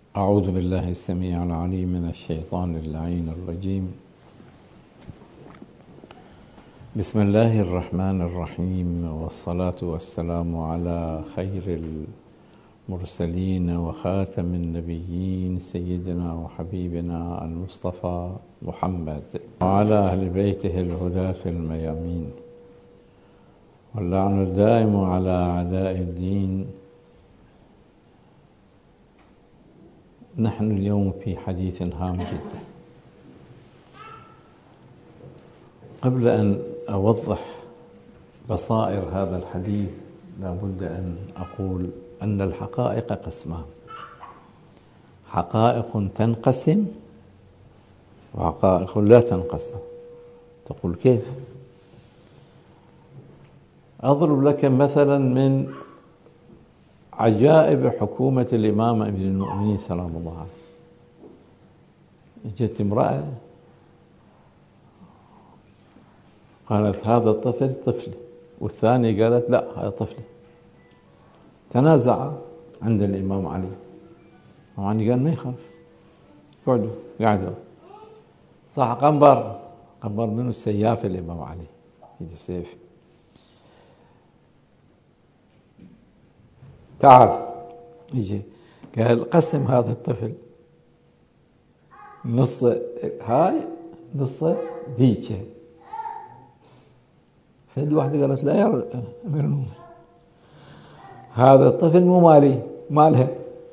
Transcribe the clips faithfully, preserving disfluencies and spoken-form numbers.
أعوذ بالله السميع العليم من الشيطان اللعين الرجيم. بسم الله الرحمن الرحيم، والصلاة والسلام على خير المرسلين وخاتم النبيين سيدنا وحبيبنا المصطفى محمد وعلى أهل بيته الهداة الميامين، واللعن الدائم على أعداء الدين. نحن اليوم في حديث هام جدا. قبل أن أوضح بصائر هذا الحديث لابد أن أقول أن الحقائق قسمان: حقائق تنقسم وحقائق لا تنقسم. تقول كيف؟ أضرب لك مثلا من عجائب حكومة الإمام ابن المؤمنين سلام الله عليه. جت امرأة قالت هذا الطفل طفلي، والثانية قالت لا هذا طفلي. تنازع عند الإمام علي. الإمام علي قال ما يخالف، قعدوا قعدوا صح. قنبر قنبر منه السياف الإمام علي، يجي السيف. تعال يجي قال قسم هذا الطفل نص هاي نص ذيك. فد واحدة قالت لا يا أمير المؤمنين، هذا الطفل مو مالي، مالها.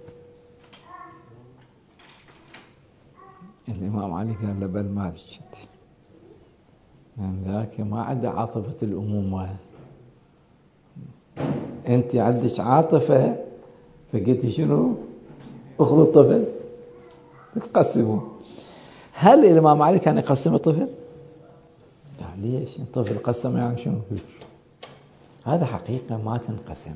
الإمام علي قال له بل مالك انت، من ذاك ما عنده عاطفة الأمومة، انت عندك عاطفة، فقلت شنو؟ اخذوا الطفل تقسموا. هل الإمام علي كان يقسم الطفل؟ لا. ليش؟ الطفل قسم يعني شنو؟ هذا حقيقة ما تنقسم.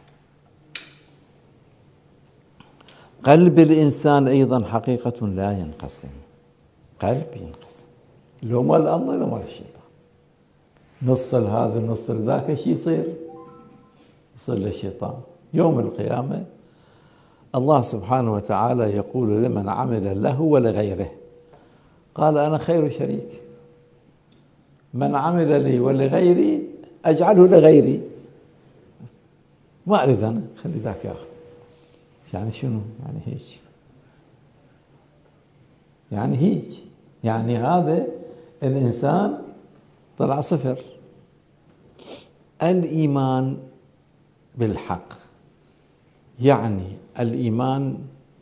قلب الإنسان أيضا حقيقة لا ينقسم. قلب ينقسم، لو مال الله لو مال الشيطان. نص هذا نص ذاك، ايش يصير؟ يصير للشيطان. يوم القيامة الله سبحانه وتعالى يقول لمن عمل له ولغيره، قال أنا خير شريك، من عمل لي ولغيري أجعله لغيري، ما أريد أنا، خلي ذاك ياخذ. يعني شنو؟ يعني هيك، يعني هيك، يعني هذا الإنسان طلع صفر. الإيمان بالحق، يعني الإيمان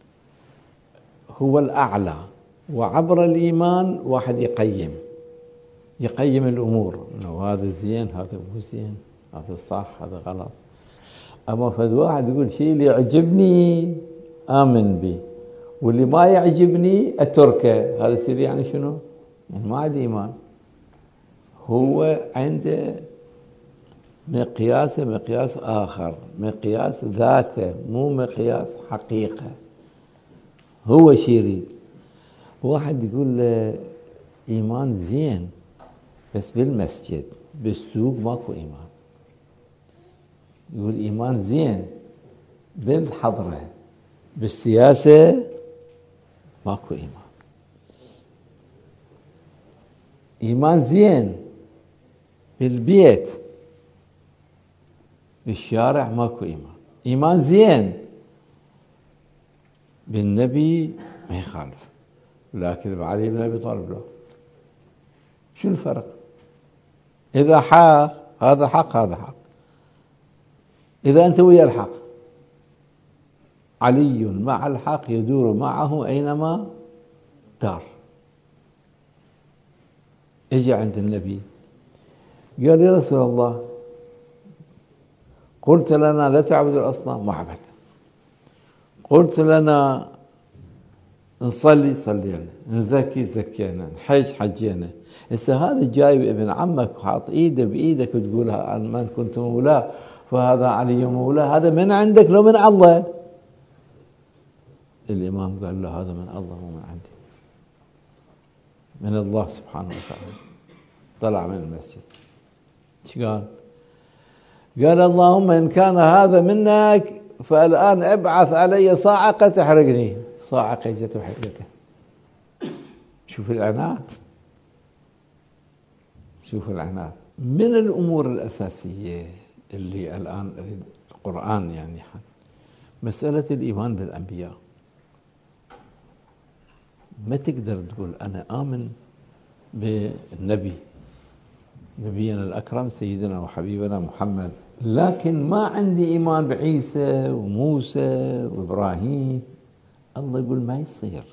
هو الأعلى، وعبر الإيمان واحد يقيم يقيم الأمور، إنه هذا زين هذا مو زين، هذا صح هذا غلط. أما فد واحد يقول شيء اللي يعجبني آمن به، واللي ما يعجبني أتركه، هذا الشيء يعني شنو؟ يعني ما عنده إيمان. هو عنده مقياس مقياس آخر، مقياس ذاته، مو مقياس حقيقة. هو شي يريد. واحد يقول له إيمان زين بس بالمسجد، بالسوق ماكو إيمان. يقول إيمان زين بالحضرة، بالسياسة ماكو إيمان. إيمان زين بالبيت، بالشارع ماكو إيمان. إيمان زين بالنبي ما يخالف، لكن علي بن أبي طالب له. شو الفرق؟ إذا حق هذا حق هذا حق. إذا أنت ويا الحق، علي مع الحق يدور معه أينما دار. اجي عند النبي قال يا رسول الله قلت لنا لا تعبد الأصنام، ما عبدنا. قلت لنا نصلي صلينا، نزكي زكينا، نحج حجينا. هسه هذا جايب ابن عمك وحاط ايده بايدك وتقولها من كنت مولاه فهذا علي مولاه، هذا من عندك لو من الله؟ الإمام قال له هذا من الله مو من عندي، من الله سبحانه وتعالى. طلع من المسجد. ايش قال؟ قال اللهم إن كان هذا منك فالآن ابعث علي صاعقة تحرقني، صاعقة جت وحدته. شوف العناد، شوف العناد. من الأمور الأساسية اللي الآن أريد القرآن يعني مسألة الإيمان بالأنبياء. ما تقدر تقول أنا آمن بالنبي نبينا الأكرم سيدنا وحبيبنا محمد، لكن ما عندي إيمان بعيسى وموسى وإبراهيم. الله يقول ما يصير.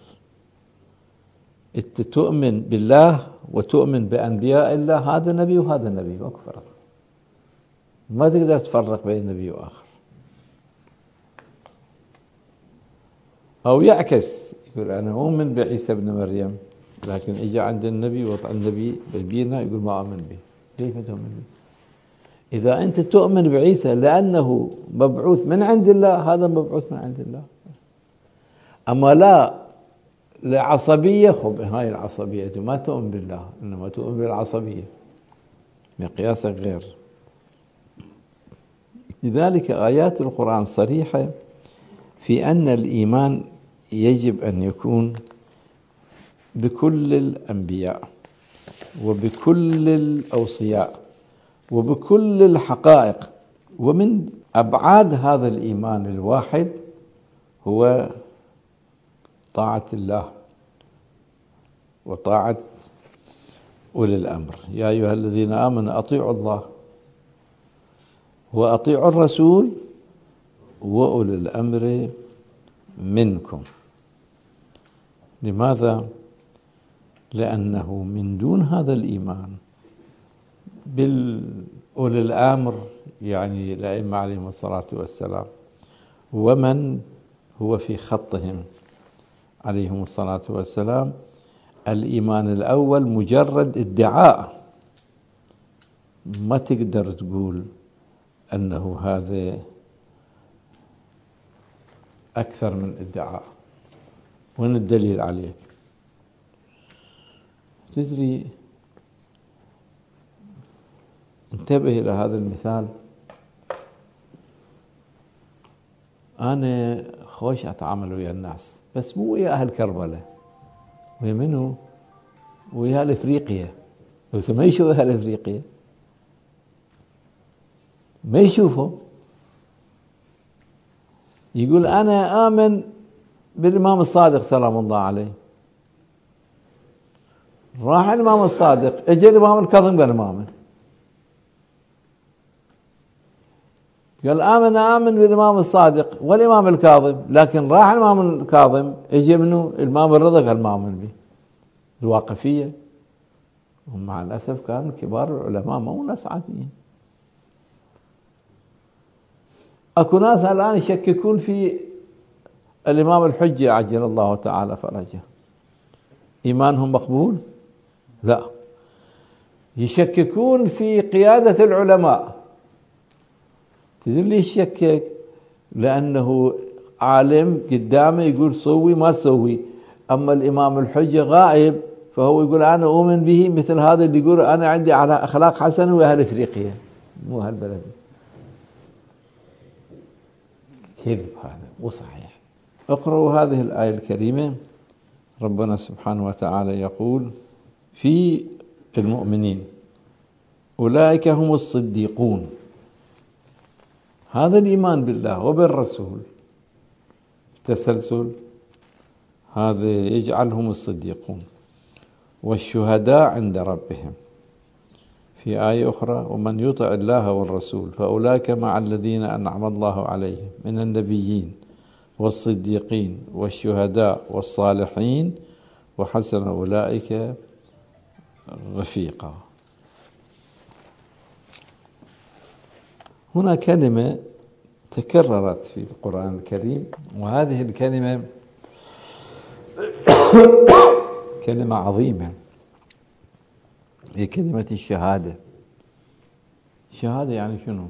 أنت تؤمن بالله وتؤمن بأنبياء الله، هذا نبي وهذا نبي، ماكو فرق. ما تقدر تفرق بين نبي وآخر. أو يعكس، يقول أنا أؤمن بعيسى ابن مريم، لكن إجا عند النبي وضع النبي بينا يقول ما أؤمن به. كيف تؤمن به؟ إذا أنت تؤمن بعيسى لأنه مبعوث من عند الله، هذا مبعوث من عند الله. أما لا لعصبية، خب هاي العصبية ما تؤمن بالله، إنما تؤمن بالعصبية، مقياسك غير. لذلك آيات القرآن صريحة في أن الإيمان يجب أن يكون بكل الأنبياء وبكل الأوصياء وبكل الحقائق. ومن أبعاد هذا الإيمان الواحد هو طاعة الله وطاعة أولي الأمر. يا أيها الذين آمنوا أطيعوا الله وأطيعوا الرسول وأولي الأمر منكم. لماذا؟ لأنه من دون هذا الإيمان بالأولي الأمر، يعني الأئمة عليهم الصلاة والسلام، ومن هو في خطهم عليهم الصلاة والسلام، الإيمان الأول مجرد ادعاء. ما تقدر تقول أنه هذا أكثر من ادعاء. وين الدليل عليك؟ تدري، انتبه إلى هذا المثال. أنا خوش أتعامل ويا الناس، بس مو ويا أهل كربلاء، ويا منو؟ ويا أهل إفريقيا. بس ما يشوف أهل إفريقيا، ما يشوفه. يقول أنا آمن بالإمام الصادق سلام الله عليه. راح الإمام الصادق، اجى الإمام الكاظم قال ما آمن. قال آمن آمن بالإمام الصادق والإمام الكاظم، لكن راح الإمام الكاظم اجى منه الإمام الرضا قال ما آمن به. الواقفية، ومع الأسف كانوا كبار العلماء مو ناس عاديين. أكو ناس الآن يشككون في الإمام الحجة عجل الله تعالى فرجه، إيمانهم مقبول؟ لا. يشككون في قيادة العلماء. تدري ليش يشكك؟ لأنه عالم قدامه يقول سوي ما سوي، أما الإمام الحجة غائب، فهو يقول أنا أؤمن به، مثل هذا اللي يقول أنا عندي على أخلاق حسنة وأهل إفريقيا مو هالبلد. كذب، هذا مو صحيح. اقرأوا هذه الآية الكريمة. ربنا سبحانه وتعالى يقول في المؤمنين أولئك هم الصديقون. هذا الإيمان بالله وبالرسول التسلسل هذا يجعلهم الصديقون. والشهداء عند ربهم. في آية أخرى ومن يطع الله والرسول فأولئك مع الذين أنعم الله عليهم من النبيين والصديقين والشهداء والصالحين وحسن أولئك رفيقا. هنا كلمة تكررت في القرآن الكريم، وهذه الكلمة كلمة عظيمة، هي كلمة الشهادة. الشهادة يعني شنو؟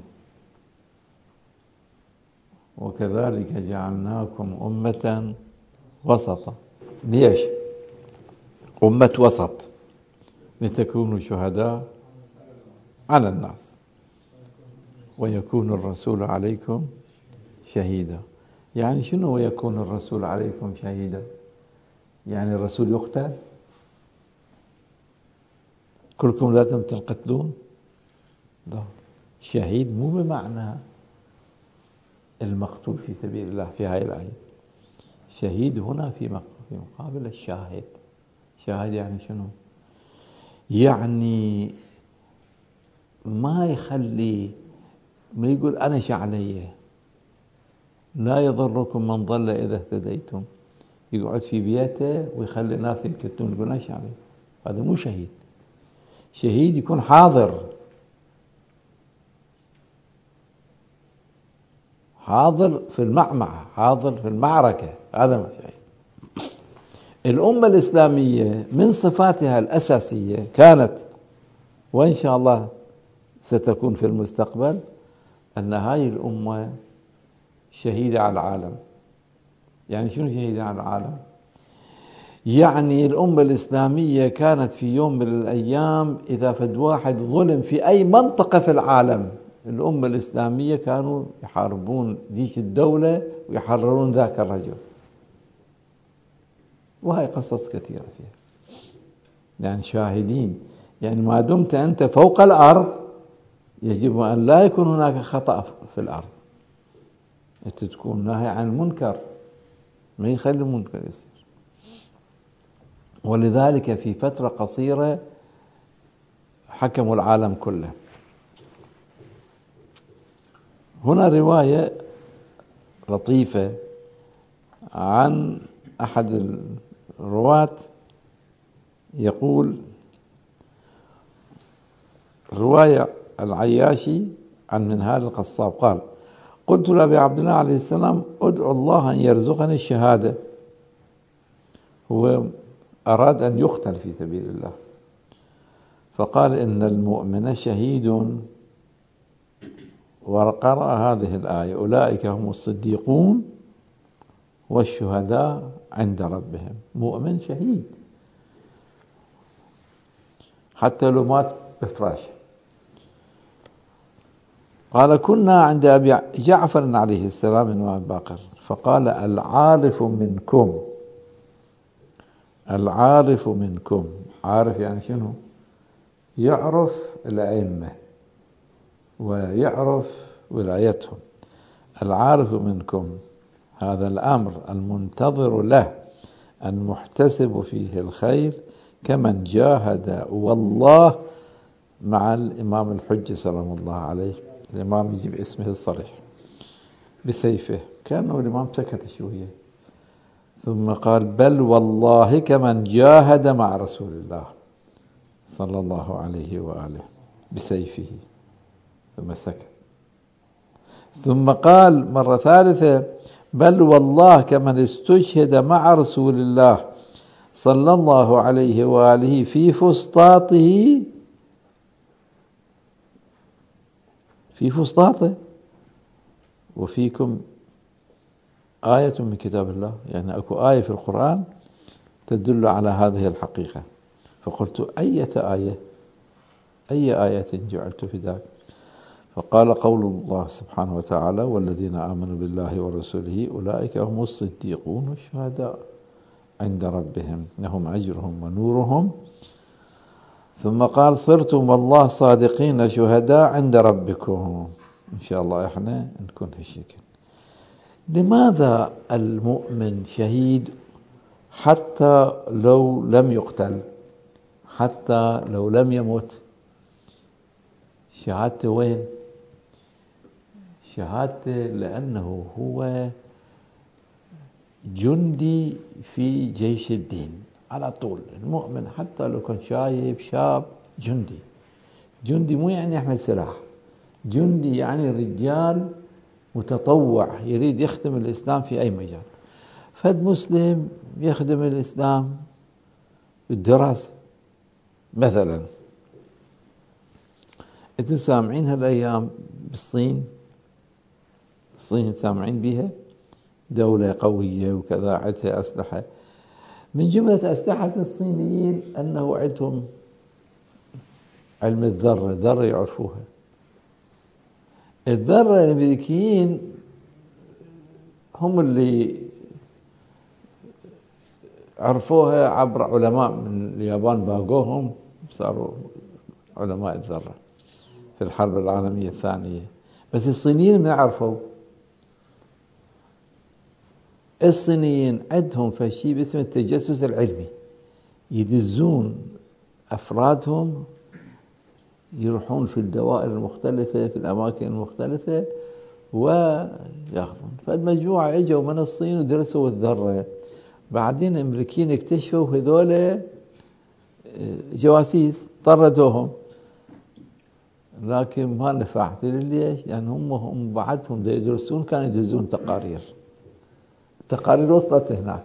وكذلك جعلناكم أمة وسطا. ليش أمة وسط؟ لتكونوا شهداء على الناس ويكون الرسول عليكم شهيدا. يعني شنو يكون الرسول عليكم شهيدا؟ يعني الرسول يقتل؟ كلكم لازم تنقتلون؟ لا، شهيد مو بمعنى المقتول في سبيل الله في هاي الآية. شهيد هنا في مقابل الشاهد. شاهد يعني شنو؟ يعني ما يخلي، ما يقول أنا شعلية لا يضركم من ضل إذا اهتديتم، يقعد في بيته ويخلي الناس ينكتون يقول أنا شعلية. هذا مو شهيد. شهيد يكون حاضر، حاضر في المعمعة، حاضر في المعركة، هذا ما شهيد. الأمة الإسلامية من صفاتها الأساسية كانت، وإن شاء الله ستكون في المستقبل، أن هاي الأمة شهيدة على العالم. يعني شنو شهيدة على العالم؟ يعني الأمة الإسلامية كانت في يوم من الأيام إذا فد واحد ظلم في أي منطقة في العالم، الأمة الإسلامية كانوا يحاربون جيش الدولة ويحررون ذاك الرجل. وهي قصص كثيرة فيها. يعني شاهدين، يعني ما دمت أنت فوق الأرض يجب أن لا يكون هناك خطأ في الأرض. أنت تكون ناهي عن المنكر، ما يخلي المنكر يصير. ولذلك في فترة قصيرة حكموا العالم كله. هنا رواية لطيفة عن أحد الرواة يقول، رواية العياشي عن منهال القصاب قال: قلت لأبي عبد الله عليه السلام أدعو الله أن يرزقني الشهادة. هو أراد أن يقتل في سبيل الله، فقال: إن المؤمن شهيد. وقرأ هذه الآية: أولئك هم الصديقون والشهداء عند ربهم. مؤمن شهيد حتى لو مات بفراشه. قال: كنا عند أبي جعفر عليه السلام من أبي بكر، فقال: العارف منكم، العارف منكم. عارف يعني شنو؟ يعرف الأئمة ويعرف ولايتهم. العارف منكم هذا الأمر المنتظر له المحتسب فيه الخير كمن جاهد والله مع الإمام الحجة سلام الله عليه. الإمام يجيب اسمه الصريح بسيفه، كأنه الإمام سكت شوية ثم قال: بل والله كمن جاهد مع رسول الله صلى الله عليه وآله بسيفه، ثم سكت. ثم قال مرة ثالثة: بل والله كمن استشهد مع رسول الله صلى الله عليه وآله في فسطاطه، في فسطاطه وفيكم آية من كتاب الله. يعني أكو آية في القرآن تدل على هذه الحقيقة. فقلت: أية آية؟ أي آية جعلت في ذلك؟ فقال: قول الله سبحانه وتعالى: والذين آمنوا بالله ورسوله أولئك هم الصديقون والشهداء عند ربهم لهم أجرهم ونورهم. ثم قال: صرتم والله صادقين شهداء عند ربكم. إن شاء الله إحنا نكون هالشكل. لماذا المؤمن شهيد حتى لو لم يقتل، حتى لو لم يمت؟ شهادته وين؟ شهادته لأنه هو جندي في جيش الدين على طول. المؤمن حتى لو كان شايب شاب جندي. جندي مو يعني يحمل سلاح، جندي يعني رجال متطوع يريد يخدم الإسلام في أي مجال. فد مسلم يخدم الإسلام بالدراسة مثلا. انتم سامعين هالأيام بالصين، الصين سامعين بها دولة قوية وكذا، عندها أسلحة. من جملة أسلحة الصينيين أنه عندهم علم الذرة، ذرة يعرفوها. الذرة الأمريكيين هم اللي عرفوها عبر علماء من اليابان، باقوهم صاروا علماء الذرة في الحرب العالمية الثانية. بس الصينيين ما عرفوا. الصينيين عندهم فشي باسم التجسس العلمي، يدزون أفرادهم يروحون في الدوائر المختلفة في الأماكن المختلفة ويأخذون. فالمجموعة اجوا من الصين ودرسوا الذرة، بعدين الأمريكيين اكتشفوا هذول جواسيس طردوهم، لكن ما نفع. ليش؟ يعني هم هم بعدهم يدرسون كانوا يدزون تقارير، التقارير وصلت هناك،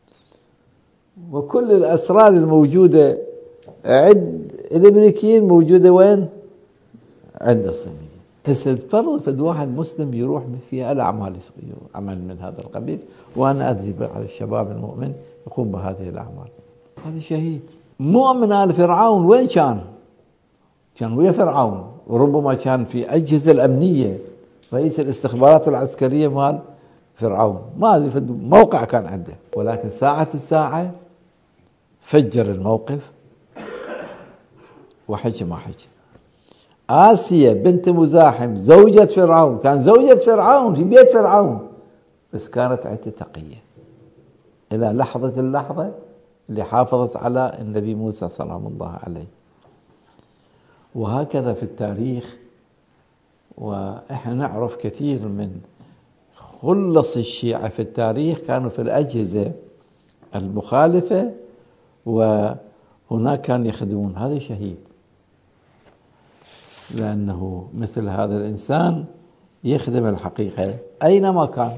وكل الأسرار الموجودة عند الأمريكيين موجودة وين؟ عند الصينيين. هسه فرض فد واحد مسلم يروح في الأعمال عمل من هذا القبيل، وأنا أجب على الشباب المؤمن يقوم بهذه الأعمال، هذا شهيد. مؤمن آل فرعون وين كان؟ كان ويا فرعون، وربما كان في أجهزة الأمنية، رئيس الاستخبارات العسكرية مال فرعون، ما أدري في موقع كان عنده، ولكن ساعة الساعة فجر الموقف وحج ما حج. آسيا بنت مزاحم زوجة فرعون، كان زوجة فرعون في بيت فرعون، بس كانت عدة تقية إلى لحظة اللحظة اللي حافظت على النبي موسى سلام الله عليه. وهكذا في التاريخ. وإحنا نعرف كثير من خلص الشيعة في التاريخ كانوا في الأجهزة المخالفة، وهناك كانوا يخدمون. هذا شهيد، لأنه مثل هذا الإنسان يخدم الحقيقة أينما كان.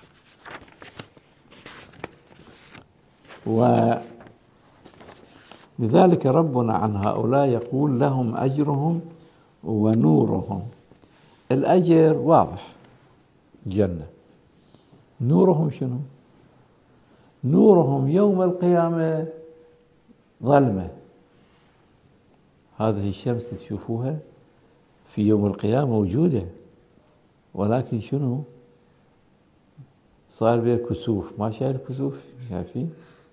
ولذلك ربنا عن هؤلاء يقول لهم أجرهم ونورهم. الأجر واضح، جنة. نورهم شنو؟ نورهم يوم القيامة ظلمة. هذه الشمس تشوفوها في يوم القيامة موجودة، ولكن شنو؟ صار بها كسوف. ما شايف الكسوف؟ شايفين؟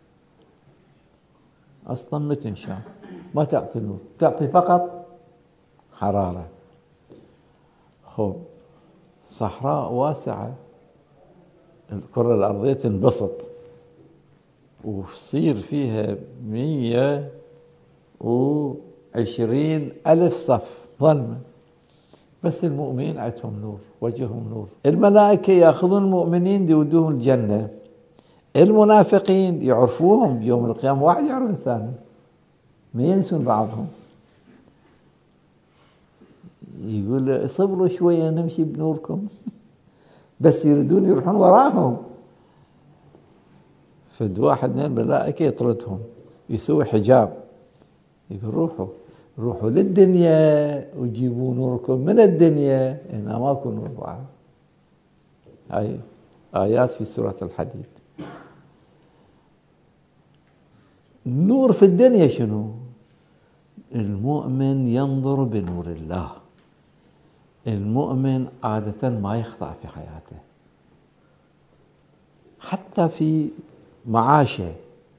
أصلا ما تنشاف، ما تعطي نور، تعطي فقط حرارة. خب صحراء واسعة، الكرة الأرضية تنبسط ويصير فيها مية وعشرين ألف صف ظلمة، بس المؤمنين عندهم نور، وجههم نور. الملائكة يأخذون المؤمنين يودوهم الجنة، المنافقين يعرفوهم يوم القيامة، واحد يعرف الثاني، ما ينسون بعضهم. يقول صبروا شوية نمشي بنوركم، بس يريدون يروحون وراهم. فد واحد من الملائكة يطردهم، يسوي حجاب، يقول روحوا روحوا للدنيا وجيبوا نوركم من الدنيا، هنا ماكو نور بعد. هاي آيات في سورة الحديد. النور في الدنيا شنو؟ المؤمن ينظر بنور الله. المؤمن عادة ما يخضع في حياته، حتى في معاشه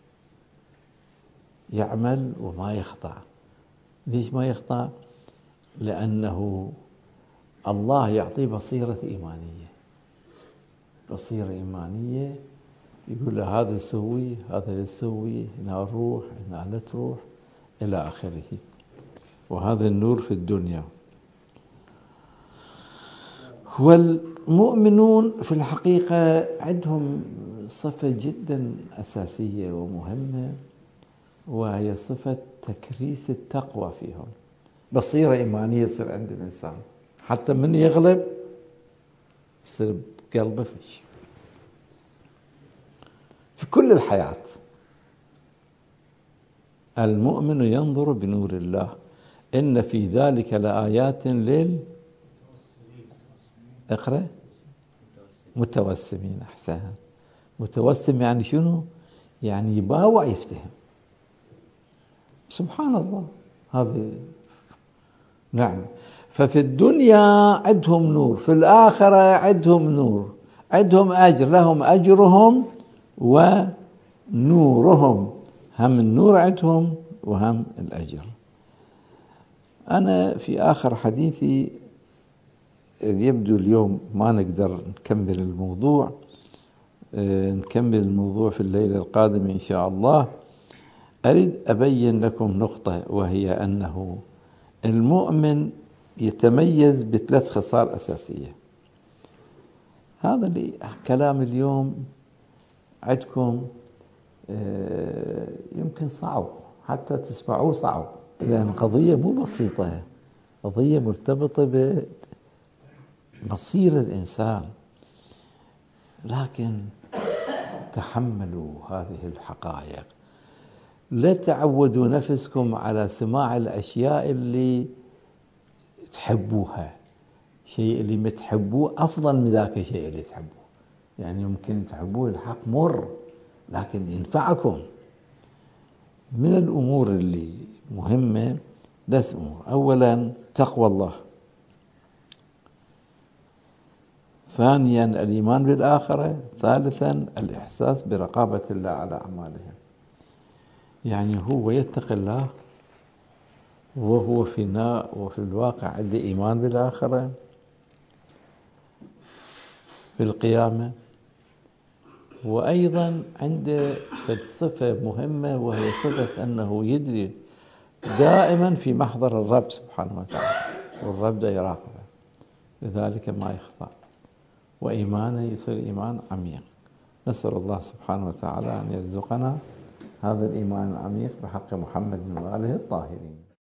يعمل وما يخضع. ليش ما يخضع؟ لأنه الله يعطيه بصيرة إيمانية، بصيرة إيمانية، يقول له هذا سوي، هذا لا تسوي، هنا نروح، هنا لا تروح، إلى آخره. وهذا النور في الدنيا. والمؤمنون في الحقيقة عندهم صفة جدا أساسية ومهمة، وهي صفة تكريس التقوى فيهم. بصيرة إيمانية يصير عند الإنسان، حتى من يغلب يصير بقلبه في شيء في كل الحياة. المؤمن ينظر بنور الله، إن في ذلك لآيات لل اقرأ متوسمين. أحسن. متوسم يعني شنو؟ يعني يباوع يفتهم. سبحان الله. هذه نعم. ففي الدنيا عندهم نور، في الآخرة عندهم نور. عندهم أجر، لهم أجرهم ونورهم، هم النور عندهم وهم الأجر. أنا في آخر حديثي، يبدو اليوم ما نقدر نكمل الموضوع، نكمل الموضوع في الليلة القادمة إن شاء الله. أريد أبين لكم نقطة، وهي أنه المؤمن يتميز بثلاث خصال أساسية. هذا اللي كلام اليوم عندكم يمكن صعب حتى تسمعوه، صعب، لأن قضية مو بسيطة، قضية مرتبطة بمصير الإنسان. لكن تحملوا هذه الحقائق، لا تعودوا نفسكم على سماع الأشياء اللي تحبوها. شيء اللي ما تحبوه أفضل من ذاك الشيء اللي تحبوه. يعني يمكن تحبوه الحق مر لكن ينفعكم. من الأمور اللي مهمة ثلاث أمور: أولا تقوى الله، ثانيا الإيمان بالآخرة، ثالثا الإحساس برقابة الله على أعمالهم. يعني هو يتقي الله وهو في النا وفي الواقع عنده إيمان بالآخرة، بالقيامة، وأيضا عنده صفة مهمة، وهي صفة أنه يدري دائما في محضر الرب سبحانه وتعالى، والرب ده يراقبه، لذلك ما يخطأ، وإيمانه يصير إيمان عميق. نسأل الله سبحانه وتعالى أن يرزقنا هذا الإيمان العميق بحق محمد وآله الطاهرين.